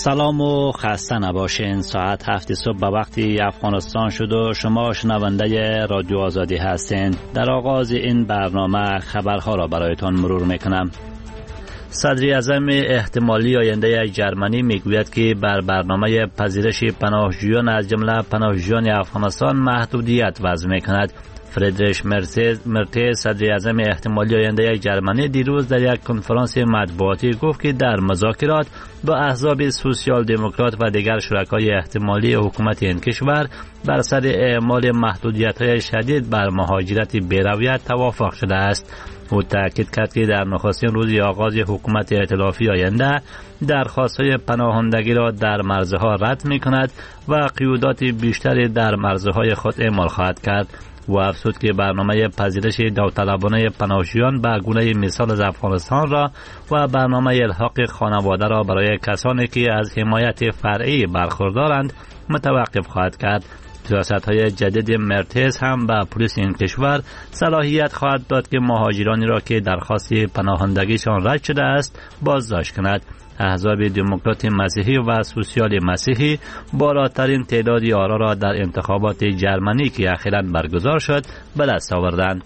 سلام و خسته نباشین. ساعت 7 صبح به وقتی افغانستان شد و شما شنونده رادیو آزادی هستین. در آغاز این برنامه خبرها را برایتان مرور میکنم. صدر اعظم احتمالی آینده جرمنی میگوید که بر برنامه پذیرش پناهجویان از جمله پناهجویان افغانستان محدودیت وضع میکند. فریدریش مرتز صدر اعظم احتمالی آینده جرمنی دیروز در یک کنفرانس مطبوعاتی گفت که در مذاکرات با احزاب سوسیال دموکرات و دیگر شرکای احتمالی حکومت این کشور بر سر اعمال محدودیت‌های شدید بر مهاجرت بی‌رویت توافق شده است. او تاکید کرد که در نخستین روز آغاز حکومت ائتلافی آینده درخواست‌های پناهندگی را در مرزها رد می‌کند و قیودات بیشتری در مرزهای خود اعمال خواهد کرد. و افزود که برنامه پذیرش داوطلبانه پناهجویان به گونه مثال از افغانستان را و برنامه الحاق خانواده را برای کسانی که از حمایت فرعی برخوردارند متوقف خواهد کرد. سیاست‌های جدید مرتز هم به پلیس این کشور صلاحیت خواهد داد که مهاجرانی را که درخواست پناهندگیشان رد شده است بازداشت کند. احزاب دموکرات مسیحی و سوسیال مسیحی بالاترین تعداد آرا را در انتخابات جرمنی که اخیراً برگزار شد به دست آوردند.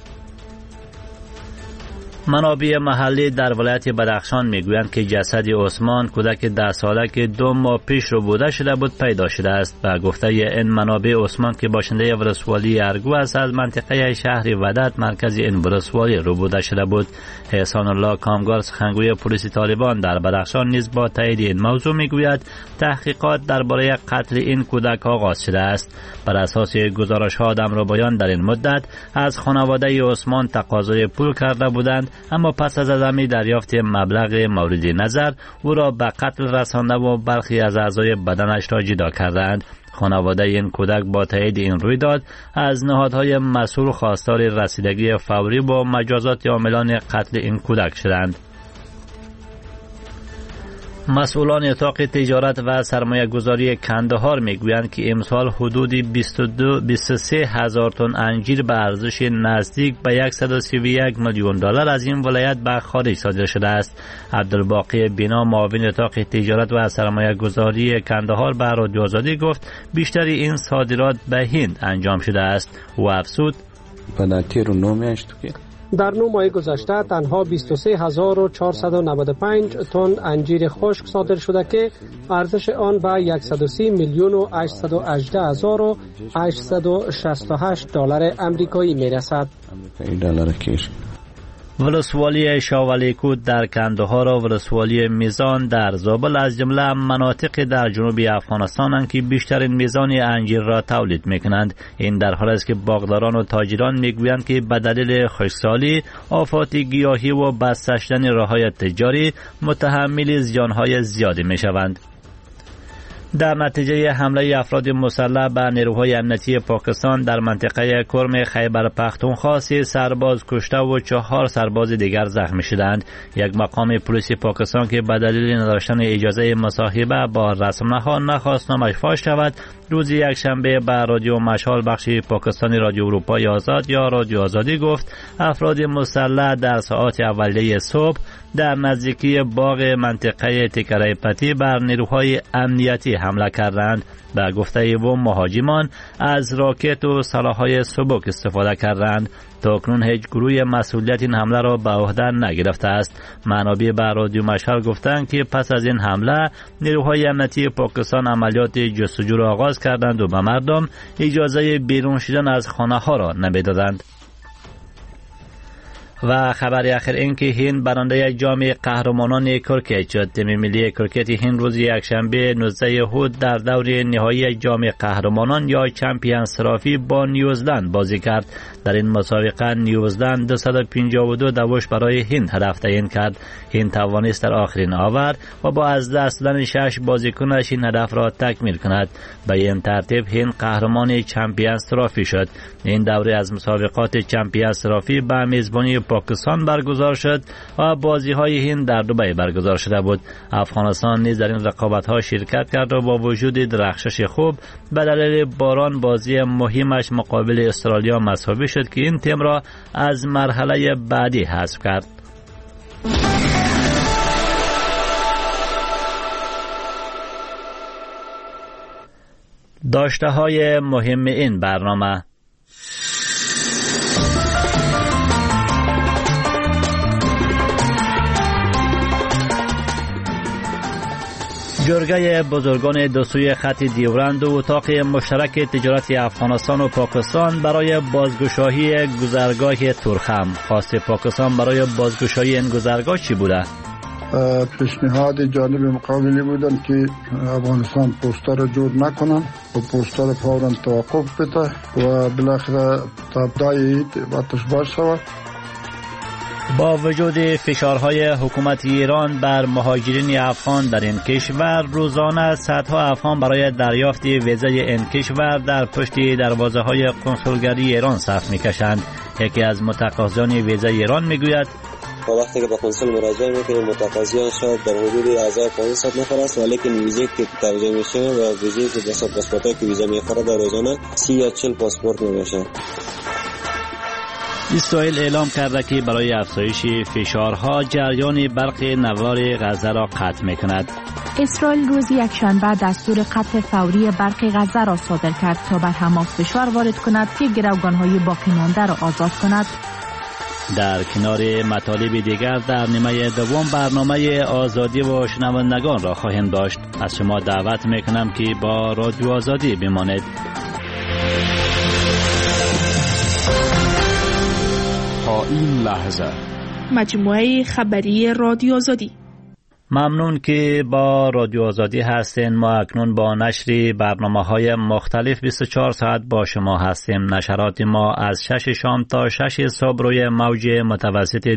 منابع محلی در ولایت بدخشان میگویند که جسد عثمان کودک 10 ساله که 2 ماه پیش ربوده شده بود پیدا شده است. به گفته این منابع عثمان که باشنده ولسوالی ارگو است از منطقه شهر ودت مرکز این ولسوالی ربوده شده بود. احسان الله کامگار سخنگوی پلیس طالبان در بدخشان نیز با تایید این موضوع میگوید تحقیقات درباره قتل این کودک آغاز شده است. بر اساس گزارش‌ها آدمربایان در این مدت از خانواده عثمان تقاضای پول کرده بودند، اما پس از عدم دریافت مبلغ مورد نظر او را به قتل رسانده و برخی از اعضای بدنش را جدا کردند. خانواده این کودک با تایید این رویداد از نهادهای مسئول خواستار رسیدگی فوری با مجازات عاملان قتل این کودک شدند. مسئولان اتاق تجارت و سرمایه گذاری کندهار میگویند که امسال حدود 23 هزار تن انجیر به ارزش نزدیک به 131 میلیون دلار از این ولایت به خارج صادر شده است. عبدالباقی بینا معاون اتاق تجارت و سرمایه گذاری کندهار به رادیو آزادی گفت بیشتر این صادرات به هند انجام شده است و افزود در 9 ماه گذشته تنها 23495 تن انجیر خشک صادر شده که ارزش آن به 130 میلیون و 818 هزار و 868 دلار امریکایی میرسد. ولسوالی شاولیکوت در کندهار و ولسوالی میزان در زابل از جمله مناطق در جنوب افغانستان که بیشترین میزان انجیر را تولید میکنند. این در حالی است که باغداران و تاجران میگویند که به دلیل خشکسالی، آفات گیاهی و بسته شدن راههای تجاری متحمل زیانهای زیادی میشوند. در نتیجه حمله افراد مسلح به نیروهای امنیتی پاکستان در منطقه کرم خیبر پختونخوا 3 سرباز کشته و 4 سرباز دیگر زخمی شدند. یک مقام پلیس پاکستان که به دلیل نداشتن اجازه مصاحبه با رسانه‌ها نخواست نامش فاش شود، روز یکشنبه به رادیو مشال بخش پاکستانی رادیو اروپای آزاد یا رادیو آزادی گفت افراد مسلح در ساعات اولیه صبح در نزدیکی باغ منطقه تکره پتی بر نیروهای امنیتی حمله کردند. به گفته او مهاجمان از راکت و سلاح‌های سبک استفاده کردند. تاکنون هیچ گروه مسئولیت این حمله را به عهده نگرفته است. منابع به رادیو مشال گفتند که پس از این حمله نیروهای امنیتی پاکستان عملیات جستجو را آغاز کردند و به مردم اجازه بیرون شدن از خانه‌ها را نمیدادند. و خبر آخر این که هند برنده جام قهرمانان کرکت شد. تیم ملی کرکت هند روز یکشنبه 19 اود در دور نهایی جام قهرمانان یا چمپیونز ترافی با نیوزلند بازی کرد. در این مسابقه نیوزلند 252 دوش برای هند هدف تعیین کرد. هند توانست در آخرین آور و با از دست دادن 6 بازیکنش این هدف را تکمیل کند. به این ترتیب هند قهرمان چمپیونز ترافی شد. این دوره از مسابقات چمپیونز ترافی به میزبانی پاکستان برگزار شد و بازی‌های هند در دبی برگزار شده بود. افغانستان نیز در این رقابت‌ها شرکت کرد و با وجود درخشش خوب به دلیل باران بازی مهمش مقابل استرالیا مساوی شد که این تیم را از مرحله بعدی حذف کرد. داشته های مهم این برنامه: جرگه بزرگان دو سوی خط دیورند و اتاق مشترک تجارت افغانستان و پاکستان برای بازگشایی گذرگاه تورخم. خواست پاکستان برای بازگشایی این گذرگاه چی بوده؟ پیشنهاد جانب مقابلی بودن که افغانستان پوستا را جور نکنن و پوستا را فوراً توقف بده و بالاخره تابدای آتش باز شود. با وجود فشارهای حکومت ایران بر مهاجرین افغان در این کشور، روزانه صدها افغان برای دریافت ویزای این کشور در پشت دروازه‌های کنسولگری ایران صف می‌کشند. یکی از متقاضیان ویزای ایران می‌گوید وقتی که به کنسول مراجعه می‌کنیم متقاضیان شاید در حدود 1500 نفر است، ولی ویزای که ترجمه میشه و ویزای که بسا پاسپورتی که ویزا می‌خوره در روزانه 30 یا 40 پاسپورت میشه. اسرائیل اعلام کرده که برای افزایش فشارها جریان برق نوار غزه را قطع می‌کند. اسرائیل روز یکشنبه دستور قطع فوری برق غزه را صادر کرد تا بر حماس فشار وارد کند که گروگان‌های باقی مانده را آزاد کند. در کنار مطالب دیگر در نیمه دوم برنامه آزادی و شنوندگان را خواهیم داشت. از شما دعوت میکنم که با رادیو آزادی بمانید. تا این لحظه مجموعه خبری رادیو آزادی. ممنون که با رادیو آزادی هستین. ما اکنون با نشر برنامه‌های مختلف 24 ساعت با شما هستیم. نشرات ما از 6 شام تا 6 صبح روی موج متوسط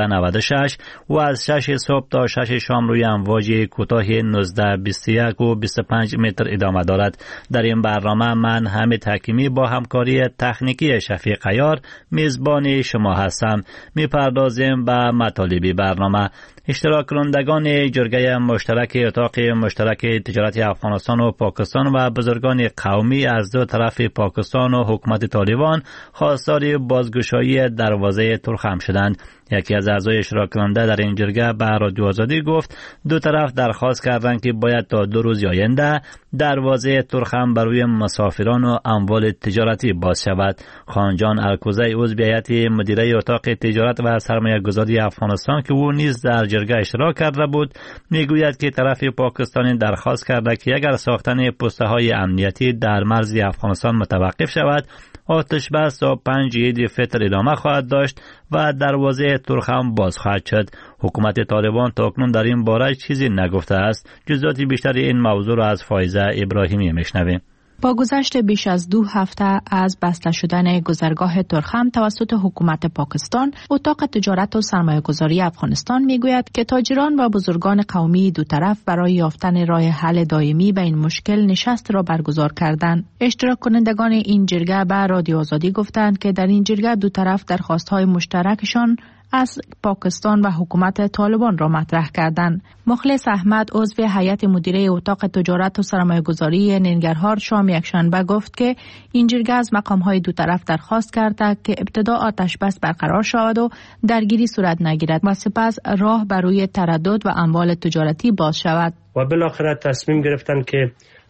1296 و از 6 صبح تا 6 شام روی امواج کوتاه 19 21 و 25 متر ادامه دارد. در این برنامه من حمید حکیمی با همکاری تکنیکی شفیق عیار میزبان شما هستم. میپردازیم به مطالب برنامه. اشتراک کنندگان جرگه مشترک اتاق مشترک تجارت افغانستان و پاکستان و بزرگان قومی از دو طرف پاکستان و حکومت طالبان خواستار بازگشایی دروازه تورخم شدند. یکی از اعضای اشتراک کننده در این جرگه به رادیو آزادی گفت دو طرف درخواست کردند که باید تا 2 روز آینده دروازه تورخم برای مسافران و اموال تجارتی باز شود. خانجان الکوزی عضو هیئت مدیره اتاق تجارت و سرمایه‌گذاری افغانستان که او نیز در جرگه اشتراک کرده بود میگوید که طرف پاکستانی درخواست کرده که اگر ساختن پست‌های امنیتی در مرز افغانستان متوقف شود آتش بس تا 5 عید فطر ادامه خواهد داشت و دروازه تورخم باز خواهد شد. حکومت طالبان تاکنون در این باره چیزی نگفته است. جزئیات بیشتر این موضوع را از فایزه ابراهیمی میشنویم. با گذشت بیش از 2 هفته از بسته شدن گذرگاه تورخم توسط حکومت پاکستان، اتاق تجارت و سرمایه‌گذاری افغانستان میگوید که تاجران و بزرگان قومی دو طرف برای یافتن راه حل دائمی به این مشکل نشست را برگزار کردند. اشتراک کنندگان این جرگه به رادیو آزادی گفتند که در این جرگه دو طرف درخواست‌های مشترکشان از پاکستان و حکومت طالبان را مطرح کردند. مخلص احمد عضو هیئت مدیره اتاق تجارت و سرمایه‌گذاری ننگرهار شام یکشنبه گفت که این جرگه از مقام‌های دو طرف درخواست کرده که ابتدا آتش بس برقرار شود و درگیری صورت نگیرد و سپس راه برای تردد و اموال تجارتی باز شود. و بالاخره تصمیم گرفتند که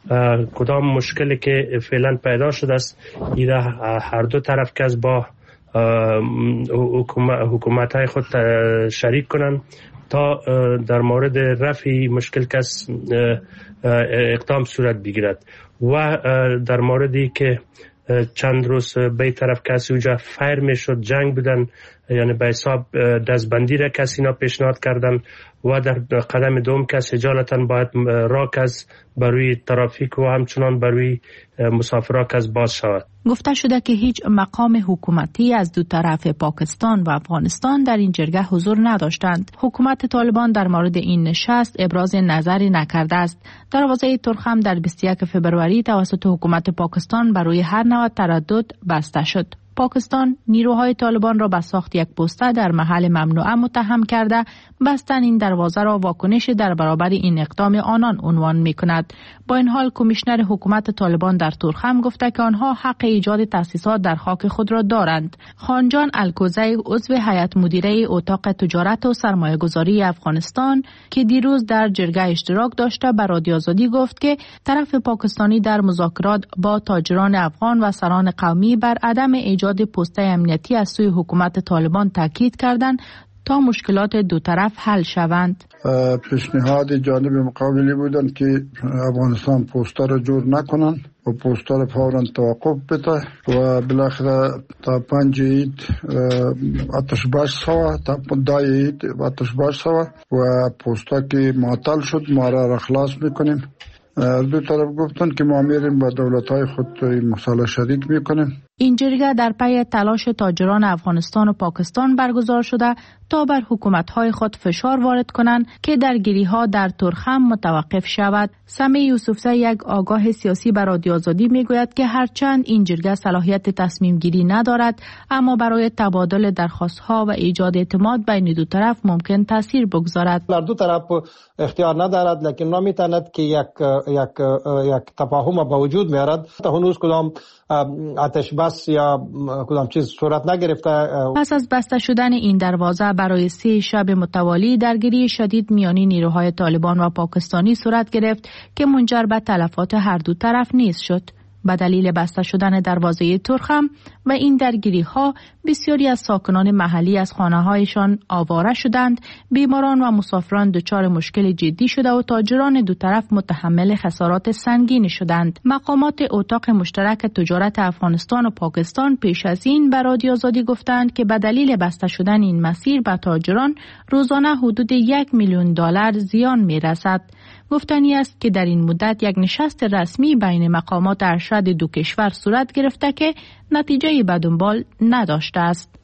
کدام مشکلی که فعلا پیدا شده است ایره هر دو طرف که از با حکومت‌های خود شریک کنند تا در مورد رفع مشکل کس اقدام صورت بگیرد و در موردی که چند روز به طرف کسی اوجا فایر میشد جنگ بودن، یعنی به حساب دستبندی را کسی اینا پیشنهاد کردن و در قدم دوم کس اجالتا باید راکز بروی ترافیک و همچنان بروی مسافراکز باز شود. گفته شده که هیچ مقام حکومتی از دو طرف پاکستان و افغانستان در این جرگه حضور نداشتند. حکومت طالبان در مورد این نشست ابراز نظری نکرده است. دروازه تورخم در 21 فبروری توسط حکومت پاکستان برای هر نوع تردد بسته شد. پاکستان نیروهای طالبان را به ساخت یک پوسته در محل ممنوعه متهم کرده بستن این دروازه را واکنش در برابر این اقدام آنان عنوان می کند. با این حال کمیشنر حکومت طالبان در تورخم گفته که آنها حق ایجاد تأسیسات در خاک خود را دارند. خانجان الکوزی عضو هیئت مدیره اتاق تجارت و سرمایه گذاری افغانستان که دیروز در جرگه اشتراک داشته به رادیو آزادی گفت که طرف پاکستانی در مذاکرات با تاجران افغان و سران قومی بر عدم ایجاد پوسته امنیتی از سوی حکومت طالبان تاکید کردند تا مشکلات دو طرف حل شوند. پیشنهاد جانب مقابلی بودند که افغانستان پوسته را جور نکنند و پوسته را فوراً توقف بده و بالاخره تا 5 عید آتش باز شود، تا 10 عید آتش باز شود و پوسته که معطل شد ما را خلاص میکنیم. دو طرف گفتن که ما میریم با دولت‌های خود مسئله شریک میکنیم. این جرگه در پی تلاش تاجران افغانستان و پاکستان برگزار شده تا بر حکومت‌های خود فشار وارد کنند که درگیری‌ها در تورخم متوقف شود. سمی یوسفزی یک آگاه سیاسی بر رادیو آزادی میگوید که هرچند این جرگه صلاحیت تصمیم گیری ندارد اما برای تبادل درخواست‌ها و ایجاد اعتماد بین دو طرف ممکن تاثیر بگذارد. در دو طرف اختیار ندارد لکن نمیتواند که یک تفاهم به وجود میارد. تا هنوز کدام آتش بس یا کدام چیز صورت نگرفته. پس از بسته شدن این دروازه برای 3 شب متوالی درگیری شدید میان نیروهای طالبان و پاکستانی صورت گرفت که منجر به تلفات هر دو طرف نیز شد. به دلیل بسته شدن دروازه تورخم و این درگیری ها بسیاری از ساکنان محلی از خانه هایشان آواره شدند، بیماران و مسافران دچار مشکل جدی شده و تاجران دو طرف متحمل خسارات سنگین شدند. مقامات اتاق مشترک تجارت افغانستان و پاکستان پیش از این به رادیو آزادی گفتند که به دلیل بسته شدن این مسیر به تاجران روزانه حدود $1 میلیون زیان می رسد. گفتنی است که در این مدت یک نشست رسمی بین مقامات ارشد دو کشور صورت گرفته که نتیجه به دنبال نداشته است.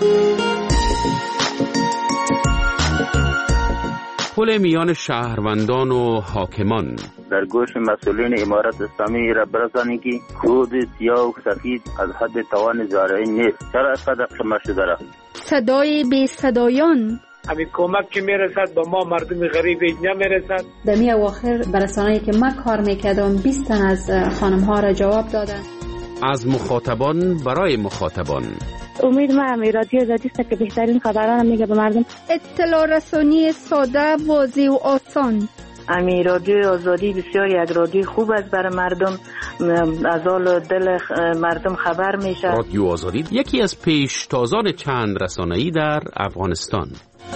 پل میان شهروندان و حاکمان در گوش مسئولین امارت اسلامی را برسانید که کود سیاه و سفید از حد توان زارعی نیست. چرا اینقدر قمه شده را؟ صدای بی صدایان همین کمک که میرسد به ما مردم غریب نمیرسد. در می اواخر برسانه‌ای که من کار میکردم 20 تن از خانم ها را جواب دادن. از مخاطبان برای مخاطبان. امید ما رادیو آزادی است که بهترین خبران میگه به مردم. اطلاع رسانی ساده، واضح و آسان. رادیو آزادی بسیار یک رادیو خوب است برای مردم، از حال دل مردم خبر میشه. رادیو آزادی یکی از پیشتازان چند رسانه‌ای در افغانستان.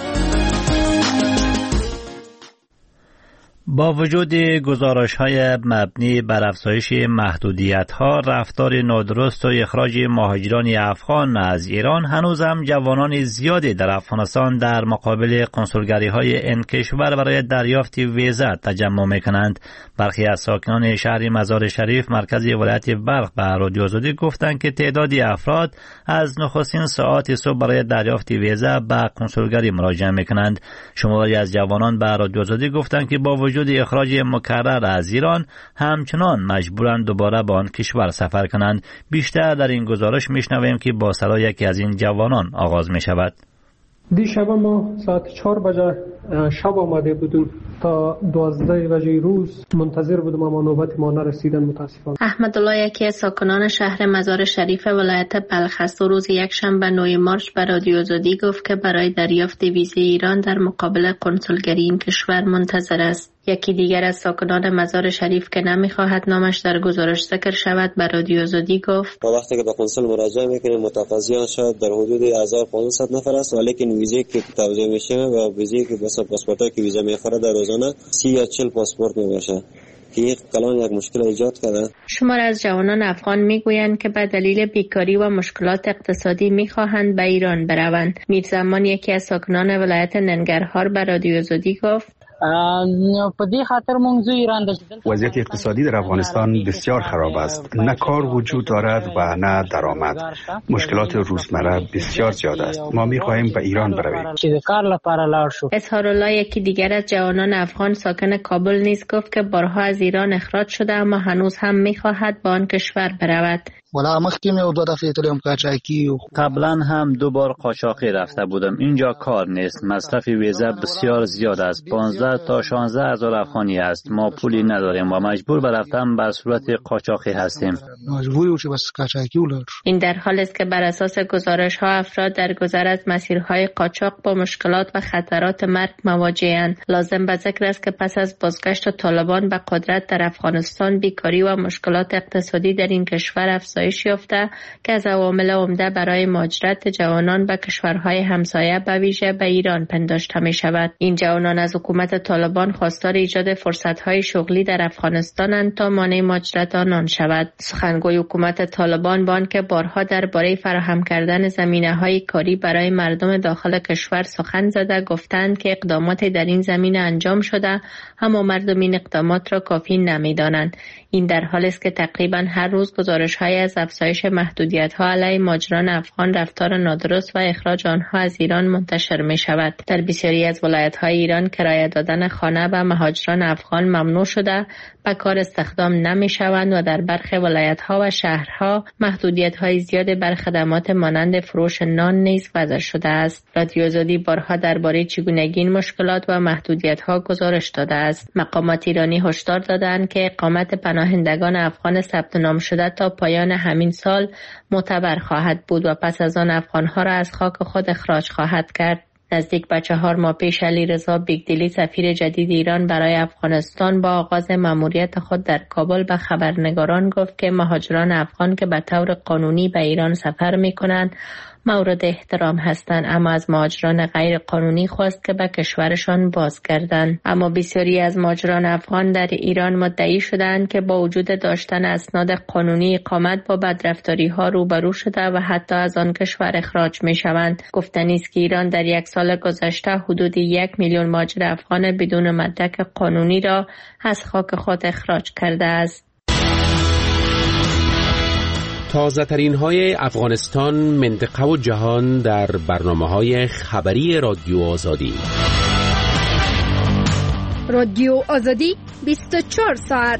با وجود گزارش‌های مبنی بر افزایش محدودیت‌ها، رفتار نادرست و اخراج مهاجران افغان از ایران، هنوز هم جوانان زیادی در افغانستان در مقابل کنسولگری‌های این کشور برای دریافت ویزا تجمع می‌کنند. برخی از ساکنان شهر مزار شریف مرکز ولایت بلخ به رادیو آزادی گفتند که تعدادی افراد از نخستین ساعات صبح برای دریافت ویزا به کنسولگری مراجعه می‌کنند. شماری از جوانان به رادیو آزادی گفتند که با وجود اخراج مکرر از ایران همچنان مجبورند دوباره به آن کشور سفر کنند. بیشتر در این گزارش میشنویم که با صدای یکی از این جوانان آغاز می شود. دیشب ما ساعت 4 بجه شب آمده بودیم تا 12 بجه روز منتظر بودم اما نوبت ما نرسیدن متاسفانه. احمد الله یکی از ساکنان شهر مزار شریف ولایت بلخ است و روز یکشنبه 9 مارس به رادیو آزادی گفت که برای دریافت ویزای ایران در مقابل کنسولگری این کشور منتظر است. یکی دیگر از ساکنان مزار شریف که نمیخواهد نامش در گزارش ذکر شود به رادیو آزادی گفت وقتی که به کنسول مراجعه میکنیم متقاضیان شاید در حدود 1500 نفر است، ولی ویزایی که توزیع میشه و ویزایی که مثلا پاسپورتی که ویزا میخوره در روزانه 30 یا 40 پاسپورت میباشه که کلان یک مشکل ایجاد کرده. شمار از جوانان افغان میگویند که به دلیل بیکاری و مشکلات اقتصادی میخواهند به ایران بروند. میرزمان یکی از ساکنان ولایت ننگرهار به رادیو آزادی گفت وضعیت اقتصادی در افغانستان بسیار خراب است. نه کار وجود دارد و نه درآمد. مشکلات روزمره بسیار زیاد است. ما می‌خواهیم به ایران برویم. اظهار الله یکی دیگر از جوانان افغان ساکن کابل نیز گفت که بارها از ایران اخراج شده اما هنوز هم می‌خواهد به آن کشور برود. ولا مخکې مې دو دفعې تلم قاچاقي. قبلا هم 2 بار قاچاقی رفته بودم. اینجا کار نیست. مصرف ویزا بسیار زیاد است. 15 تا 16 هزار افغانی است. ما پولی نداریم و مجبور به رفتن به صورت قاچاقی هستیم. مجبوری چې بس قاچاقی ولر. این در حالی است که بر اساس گزارش‌ها افراد در گذر از مسیرهای قاچاق با مشکلات و خطرات مرگ مواجه‌اند. لازم به ذکر است که پس از بازگشت طالبان به قدرت در افغانستان، بیکاری و مشکلات اقتصادی در این کشور افزایش یافته که از عوامل عمده برای مهاجرت جوانان به کشورهای همسایه به ویژه به ایران پنداشته می شود. این جوانان از حکومت طالبان خواستار ایجاد فرصت‌های شغلی در افغانستانند تا مانع مهاجرت آنان شود. سخنگوی حکومت طالبان با آنکه بارها درباره فراهم کردن زمینه‌های کاری برای مردم داخل کشور سخن زده، گفتند که اقدامات در این زمینه انجام شده، اما مردم این اقدامات را کافی نمی‌دانند. این در حالی است که تقریبا هر روز گزارش‌های از افزایش محدودیت‌ها علیه مهاجران افغان، رفتار نادرست و اخراج آنها از ایران منتشر می‌شود. در بسیاری از ولایت‌های ایران کرایه دادن خانه به مهاجران افغان ممنوع شده، به کار استخدام نمی‌شوند و در برخی ولایت‌ها و شهرها محدودیت‌های زیاد بر خدمات مانند فروش نان نیز وضع شده است. رادیو آزادی بارها درباره چگونگی این مشکلات و محدودیت‌ها گزارش داده است. مقامات ایرانی هشدار دادند که اقامت پناهندگان افغان ثبت نام شده تا پایان همین سال معتبر خواهد بود و پس از آن افغان‌ها را از خاک خود اخراج خواهد کرد. نزدیک به 4 ماه پیش علیرضا بیگدلی سفیر جدید ایران برای افغانستان با آغاز مأموریت خود در کابل به خبرنگاران گفت که مهاجران افغان که به طور قانونی به ایران سفر می‌کنند مورد احترام هستند، اما از مهاجران غیر قانونی خواست که به کشورشان بازگردند. اما بسیاری از مهاجران افغان در ایران مدعی شدند که با وجود داشتن اسناد قانونی اقامت با بدرفتاری‌ها روبرو شده و حتی از آن کشور اخراج می‌شوند. گفتنی است که ایران در 1 سال گذشته حدود 1 میلیون مهاجر افغان بدون مدرک قانونی را از خاک خود اخراج کرده است. تازه ترین های افغانستان، منطقه و جهان در برنامه‌های خبری رادیو آزادی. رادیو آزادی 24 ساعت.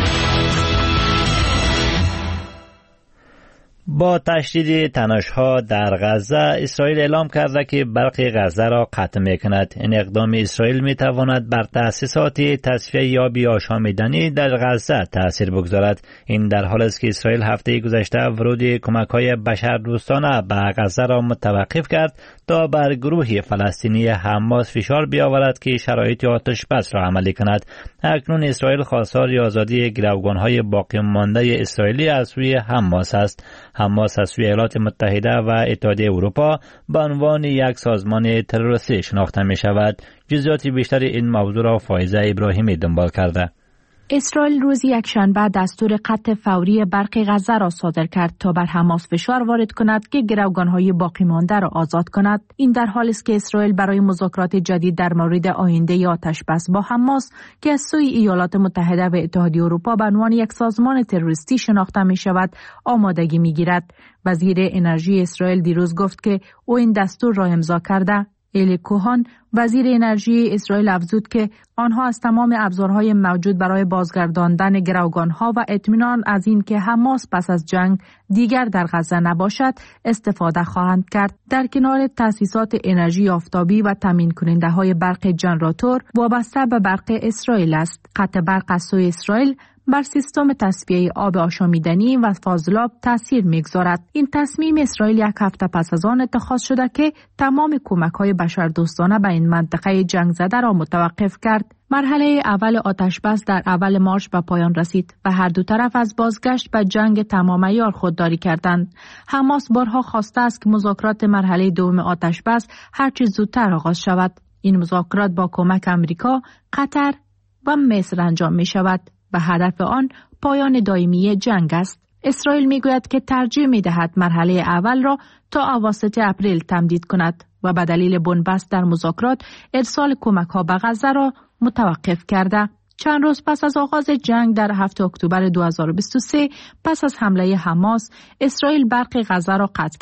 با تشدید تنش‌ها در غزه، اسرائیل اعلام کرده که برق غزه را قطع می‌کند. این اقدام اسرائیل می‌تواند بر تأسیسات تصفیه یابی آشامیدنی در غزه تأثیر بگذارد. این در حالی است که اسرائیل هفته گذشته ورود کمک‌های بشردوستانه به غزه را متوقف کرد تا بر گروه فلسطینی حماس فشار بیاورد که شرایط آتش بس را عملی کند. اکنون اسرائیل خواستار آزادی گروگان‌های باقی مانده اسرائیلی از سوی حماس است. حماس از سوی ایالات متحده و اتحادیه اروپا به عنوان یک سازمان تروریستی شناخته می شود. جزئیات بیشتر این موضوع را فائزه ابراهیمی دنبال کرده. اسرائیل روز یکشنبه دستور قطع فوری برق غزه را صادر کرد تا بر حماس فشار وارد کند که گروگان‌های باقی مانده را آزاد کند. این در حالی است که اسرائیل برای مذاکرات جدید در مورد آینده آتش بس با حماس که از سوی ایالات متحده و اتحادیه اروپا به عنوان یک سازمان تروریستی شناخته می شود آمادگی می گیرد. وزیر انرژی اسرائیل دیروز گفت که او این دستور را امضا کرده. الی کوهان وزیر انرژی اسرائیل افزود که آنها از تمام ابزارهای موجود برای بازگرداندن گروگانها و اطمینان از این که حماس پس از جنگ دیگر در غزه نباشد استفاده خواهند کرد. در کنار تأسیسات انرژی آفتابی و تامین کننده های برق ژنراتور وابسته به برق اسرائیل است. قطع برق از سوی اسرائیل بر سیستم تصفیه آب آشامیدنی و فاضلاب تاثیر می‌گذارد. این تصمیم اسرائیل یک هفته پس از آن اتخاذ شده که تمام کمک‌های بشردوستانه به این منطقه جنگ زده را متوقف کرد. مرحله اول آتش بس در اول مارچ به پایان رسید و هر دو طرف از بازگشت به جنگ تمام عیار خودداری کردند. حماس بارها خواسته است که مذاکرات مرحله دوم آتش بس هرچه زودتر آغاز شود. این مذاکرات با کمک آمریکا، قطر و مصر انجام می‌شود و هدف آن پایان دائمی جنگ است. اسرائیل میگوید که ترجیح می‌دهد مرحله اول را تا اواسط اپریل تمدید کند و به دلیل بنبست در مذاکرات ارسال کمک‌ها به غزه را متوقف کرده. چند روز پس از آغاز جنگ در 7 اکتبر 2023 پس از حمله حماس، اسرائیل برق غزه را قطع کرد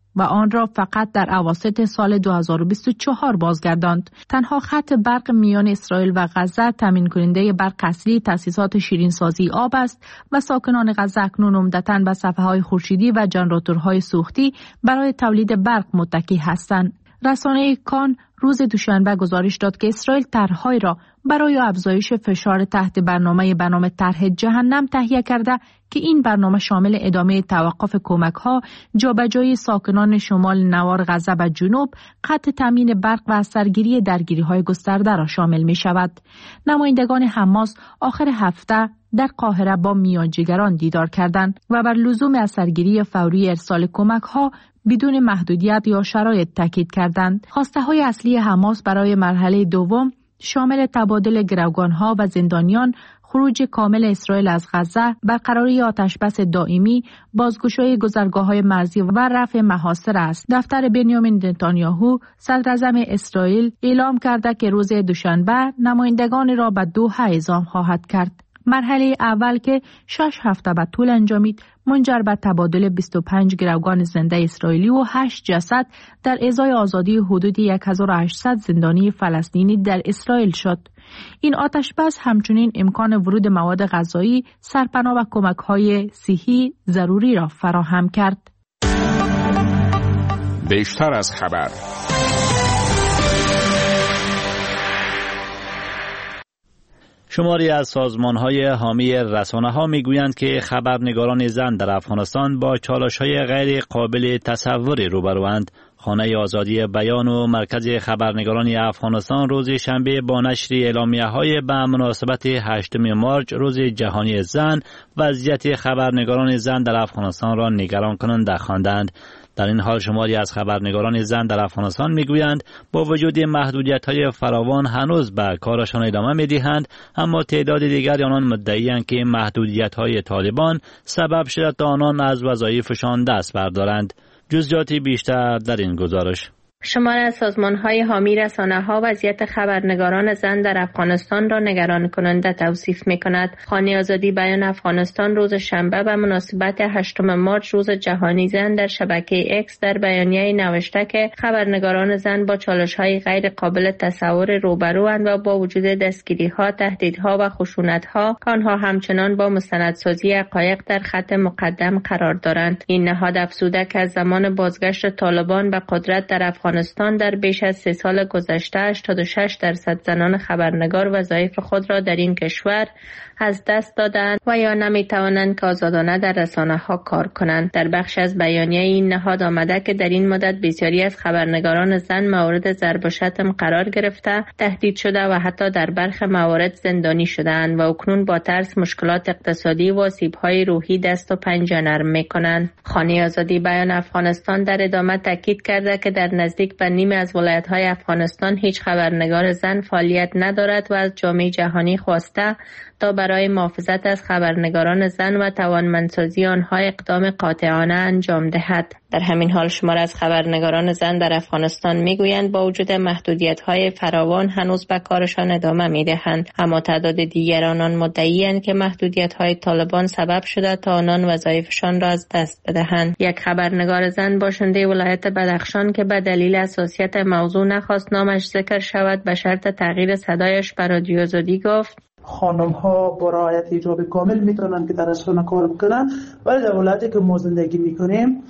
و آن را فقط در اواسط سال 2024 بازگرداند. تنها خط برق میان اسرائیل و غزه تامین کننده برق اصلی تأسیسات شیرینسازی آب است و ساکنان غزه اکنون عمدتاً به صفحه‌های خورشیدی و ژنراتورهای سوختی برای تولید برق متکی هستند. رسانه کان روز دوشنبه گزارش داد که اسرائیل طرح‌هایی را برای افزایش فشار تحت برنامه به نام طرح جهنم تهیه کرده که این برنامه شامل ادامه توقف کمک‌ها، جابجایی ساکنان شمال نوار غزه به جنوب، قطع تامین برق و سرگیری درگیری‌های گسترده را شامل می‌شود. نمایندگان حماس آخر هفته در قاهره با میانجیگران دیدار کردند و بر لزوم سرگیری فوری ارسال کمک‌ها بدون محدودیت یا شرایط تاکید کردند. خواسته‌های اصلی حماس برای مرحله دوم شامل تبادل گروگان‌ها و زندانیان، خروج کامل اسرائیل از غزه، برقراری آتشبس دائمی، بازگشایی گذرگاه‌های مرزی و رفع محاصر است. دفتر بنیامین نتانیاهو صدراعظم اسرائیل اعلام کرده که روز دوشنبه نمایندگان را به دوحه اعزام خواهد کرد. مرحله اول که 6 هفته به طول انجامید منجر به تبادل 25 گروگان زنده اسرائیلی و 8 جسد در ازای آزادی حدود 1800 زندانی فلسطینی در اسرائیل شد. این آتشبس همچنین امکان ورود مواد غذایی، سرپناه و کمک‌های صحی ضروری را فراهم کرد. بیشتر از خبر. شماری از سازمان‌های حامی رسانه‌ها می‌گویند که خبرنگاران زن در افغانستان با چالش‌های غیر قابل تصوری روبروند. خانه آزادی بیان و مرکز خبرنگاران افغانستان روز شنبه با نشر اعلامیه‌های به مناسبت 8 مارچ روز جهانی زن وضعیت خبرنگاران زن در افغانستان را نگران کننده خواندند. در این حال شماری از خبرنگاران زن در افغانستان میگویند با وجود محدودیت‌های فراوان هنوز به کارشان ادامه می‌دهند، اما تعداد دیگری آنان مدعی‌اند که محدودیت‌های طالبان سبب شده تا آنان از وظایفشان دست بردارند. جزئیاتی بیشتر در این گزارش. شماری از سازمان‌های حامی رسانه‌ها وضعیت خبرنگاران زن در افغانستان را نگران کننده توصیف می‌کند. خانه آزادی بیان افغانستان روز شنبه به مناسبت 8 مارچ روز جهانی زن در شبکه اکس در بیانیه‌ای نوشته که خبرنگاران زن با چالش‌های غیر قابل تصور روبروند و با وجود دستگیری‌ها، تهدیدها و خشونت‌ها آنها همچنان با مستندسازی حقایق در خط مقدم قرار دارند. این نهاد افزوده که از زمان بازگشت طالبان به قدرت در افغانستان در بیش از 3 سال گذشته 86% زنان خبرنگار وظایف خود را در این کشور از دست دادند و یا نمیتوانند که آزادانه در رسانه‌ها کار کنند. در بخش از بیانیه این نهاد آمده که در این مدت بسیاری از خبرنگاران زن مورد ضرب و شتم قرار گرفته، تهدید شده و حتی در برخی موارد زندانی شده‌اند و اکنون با ترس مشکلات اقتصادی و آسیب‌های روحی دست و پنجه نرم می‌کنند. خانه آزادی بیان افغانستان در ادامه تاکید کرده که در نزدیک به نیم از ولایت‌های افغانستان هیچ خبرنگار زن فعالیت ندارد و از جامعه جهانی خواسته تا برای محافظت از خبرنگاران زن و توانمندسازی آنها اقدام قاطعانه انجام دهد. در همین حال شمار از خبرنگاران زن در افغانستان میگویند با وجود محدودیت‌های فراوان هنوز به کارشان ادامه میدهند، اما تعداد دیگر آنان مدعی‌اند که محدودیت‌های طالبان سبب شده تا آنان وظایفشان را از دست بدهند. یک خبرنگار زن باشنده ولایت بدخشان که به دلیل حساسیت موضوع نخواست نامش ذکر شود به شرط تغییر صدایش به رادیو آزادی گفت: خانم ها با رعایت حجاب کامل میتونن که در رسانه کار بکنن، ولی در ولایتی که ما زندگی میکنیم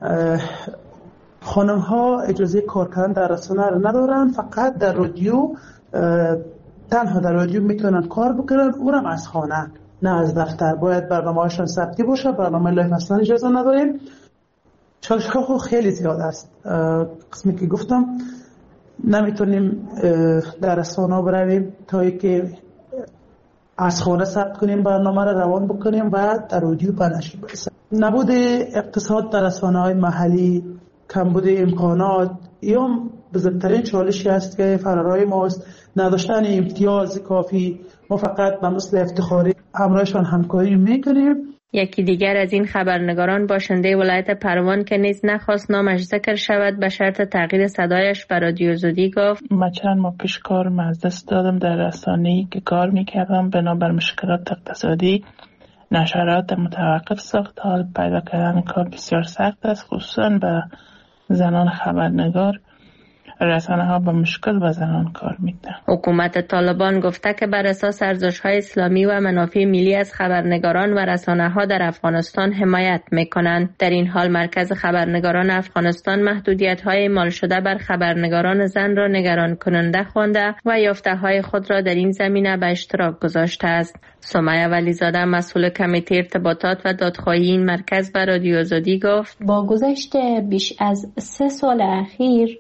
خانم ها اجازه کار کردن در رسانه رو ندارن، فقط در رادیو، تنها در رادیو میتونن کار بکنن، اونم از خانه نه از دفتر. باید برنامه‌هاشون ثبتی باشه، برنامه لایو اصلا اجازه نداریم. چالش‌ها خیلی زیاد است. قسمی که گفتم نمیتونیم در رسانه برویم تا اینکه از خانه ثبت کنیم، برنامه را روان بکنیم و در رادیو بنشر برسیم. نبود اقتصاد در رسانه‌های محلی، کمبود امکانات یا بزرگترین چالشی است که فرارای ماست. نداشتن امتیاز کافی، ما فقط به مثل افتخاری همراهشان همکاری میکنیم. یکی دیگر از این خبرنگاران باشنده ولایت پروان که نیز نخواست نامش ذکر شود به شرط تغییر صدایش به رادیو آزادی گفت: من چند ماه پیش کارم از دست دادم در رسانه‌ای که کار میکردم، بنابر مشکلات اقتصادی نشرات متوقف ساخت. حال پیدا کردن کار بسیار سخت است، خصوصا به زنان خبرنگار، رسانه ها با مشکل با زنان کار میکنن. حکومت طالبان گفته که بر اساس ارزش‌های اسلامی و منافع ملی از خبرنگاران و رسانه ها در افغانستان حمایت میکنند. در این حال مرکز خبرنگاران افغانستان محدودیت‌های اعمال شده بر خبرنگاران زن را نگران کننده خوانده و یافته‌های خود را در این زمینه به اشتراک گذاشته است. سمیه ولیزاده مسئول کمیته ارتباطات و دادخواهی این مرکز به رادیو آزادی گفت: با گذشت بیش از 3 سال اخیر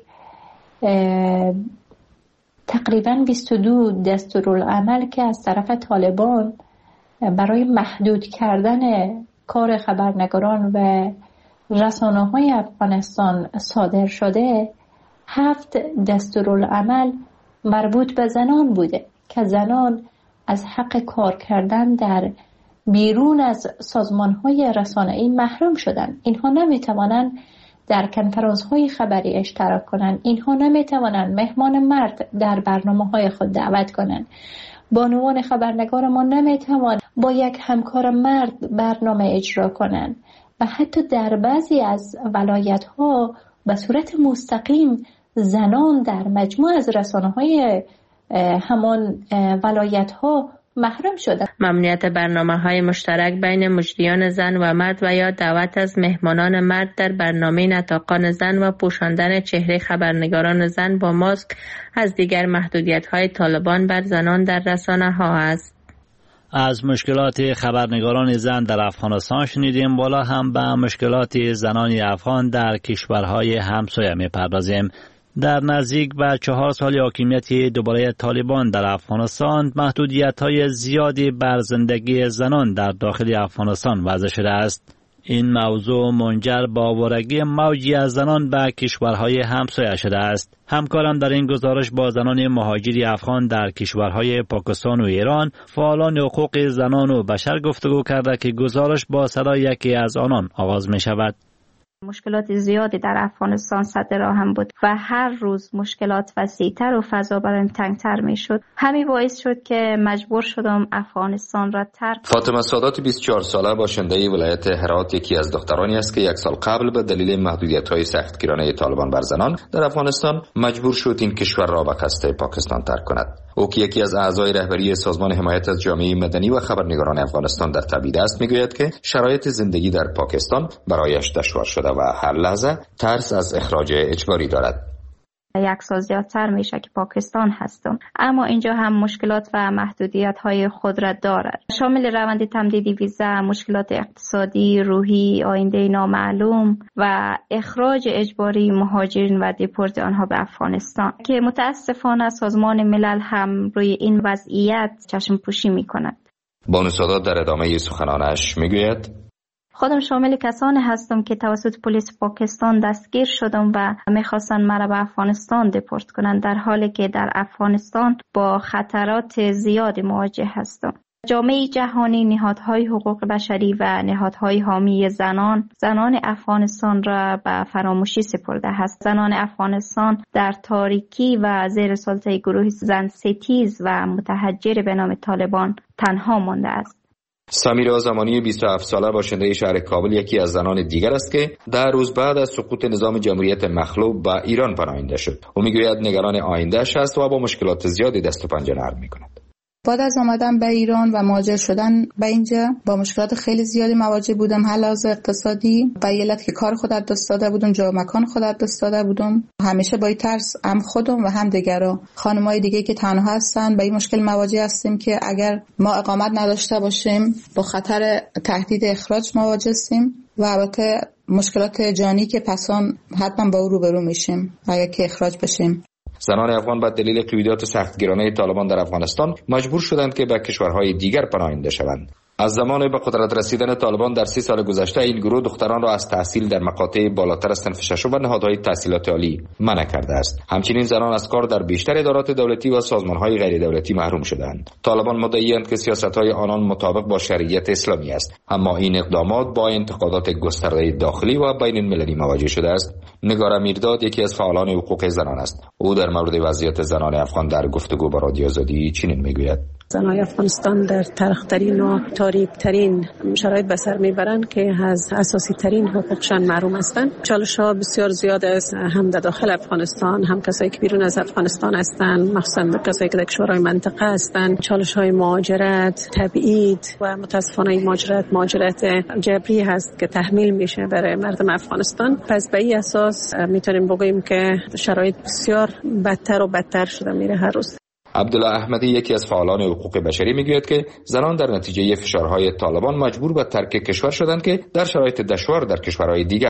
تقریباً 22 دستورالعمل که از طرف طالبان برای محدود کردن کار خبرنگاران و رسانه‌های افغانستان صادر شده، 7 دستورالعمل مربوط به زنان بوده که زنان از حق کار کردن در بیرون از سازمان‌های رسانه‌ای محروم شدند. اینها نمی‌توانند در کنفرانس‌های خبری اشتراک کنند. اینها نمی‌توانند مهمان مرد در برنامه‌های خود دعوت کنند. بانوان خبرنگار ما نمی‌توانند با یک همکار مرد برنامه اجرا کنند و حتی در بعضی از ولایت‌ها به صورت مستقیم زنان در مجموع از رسانه‌های همان ولایت‌ها محروم شده. ممنوعیت برنامه‌های مشترک بین مجریان زن و مرد و یا دعوت از مهمانان مرد در برنامه نطاقان زن و پوشاندن چهره خبرنگاران زن با ماسک از دیگر محدودیت‌های طالبان بر زنان در رسانه‌ها است. از مشکلات خبرنگاران زن در افغانستان شنیدیم، بالا هم به مشکلات زنان افغان در کشورهای همسایه می‌پردازیم. در نزدیک به 4 سال حاکمیت دوباره طالبان در افغانستان، محدودیت‌های زیادی بر زندگی زنان در داخل افغانستان وضع شده است. این موضوع منجر به آوارگی موجی از زنان به کشورهای همسایه شده است. همکارم در این گزارش با زنان مهاجر افغان در کشورهای پاکستان و ایران، فعالان حقوق زنان و بشر گفتگو کرده که گزارش با صدای یکی از آنان آغاز می شود. مشکلات زیادی در افغانستان سد راهم بود و هر روز مشکلات وسیع‌تر و فضا برایم تنگ‌تر می‌شد. همین باعث شد که مجبور شدم افغانستان را ترک. فاطمه سادات 24 ساله باشنده ولایت هرات یکی از دخترانی است که 1 سال قبل به دلیل محدودیت‌های سختگیرانه طالبان بر زنان در افغانستان مجبور شد این کشور را به قصد پاکستان ترک کند. او که یکی از اعضای رهبری سازمان حمایت از جامعه مدنی و خبرنگاران افغانستان در تبعید است، میگوید که شرایط زندگی در پاکستان برایش دشوار شده و هر لحظه ترس از اخراج اجباری دارد. 1 سال زیادتر میشه که پاکستان هستم، اما اینجا هم مشکلات و محدودیت های خود را دارد، شامل روند تمدید ویزا، مشکلات اقتصادی، روحی، آینده نامعلوم و اخراج اجباری مهاجرین و دیپورت آنها به افغانستان که متاسفانه سازمان ملل هم روی این وضعیت چشم پوشی میکند. بانو سادات در ادامه سخنانش میگوید: خودم شامل کسانی هستم که توسط پلیس پاکستان دستگیر شدم و میخواستن مرا به افغانستان دپورت کنند، در حالی که در افغانستان با خطرات زیادی مواجه هستم. جامعه جهانی، نهادهای حقوق بشری و نهادهای حامی زنان افغانستان را به فراموشی سپرده است. زنان افغانستان در تاریکی و زیر سلطه گروه زن ستیز و متحجر به نام طالبان تنها مانده است. سمیرا زمانی 27 ساله باشنده شهر کابل یکی از زنان دیگر است که 10 روز بعد از سقوط نظام جمهوریت مخلوع به ایران پناهنده شد. او میگوید نگران آینده‌اش است و با مشکلات زیادی دست و پنجه نرم می‌کند. بعد از آمدن به ایران و مهاجر شدن به اینجا با مشکلات خیلی زیادی مواجه بودم، حالات اقتصادی به علت که کار خود از دست داده بودم، جا و مکان خود از دست داده بودم. همیشه با ترس هم خودم و هم دیگران، خانمای دیگه که تنها هستن، به این مشکل مواجه هستیم که اگر ما اقامت نداشته باشیم با خطر تهدید اخراج مواجه هستیم و البته مشکلات جانی که پسان حتما با او روبرو میشیم اگر که اخراج بشیم. زنان افغان با دلیل قیودات سختگیرانه طالبان در افغانستان مجبور شدند که به کشورهای دیگر پناهنده شوند. از زمان به قدرت رسیدن طالبان در 30 سال گذشته این گروه دختران را از تحصیل در مقاطع بالاتر از صنف ششم و نهادهای تحصیلات عالی منع کرده است. همچنین زنان از کار در بیشتر ادارات دولتی و سازمانهای غیر دولتی محروم شدند. طالبان مدعی‌اند که سیاست‌های آنان مطابق با شریعت اسلامی است، اما این اقدامات با انتقادات گسترده داخلی و بین المللی مواجه شده است. نگار میرداد یکی از فعالان حقوق زنان است. او در مورد وضعیت زنان افغان در گفتگو با رادیو آزادی چنین میگوید: زنای افغانستان در تلخترین و تاریکترین شرایط به سر میبرند که از اساسی ترین حقوقشان محروم هستند. چالش‌ها بسیار زیاد است، هم در داخل افغانستان، هم کسایی که بیرون از افغانستان هستند، مخصوصا کسایی که در کشورهای منطقه هستند. چالش‌های مهاجرت، تبعید و متاسفانه مهاجرت جبری هست که تحمیل میشه برای مردم افغانستان. پس به این اساس میتونیم بگوییم که شرایط بسیار بدتر و بدتر شده میره هر روز. عبدالله احمدی یکی از فعالان حقوق بشری میگوید که زنان در نتیجه فشارهای طالبان مجبور به ترک کشور شدند که در شرایط دشوار در کشورهای دیگر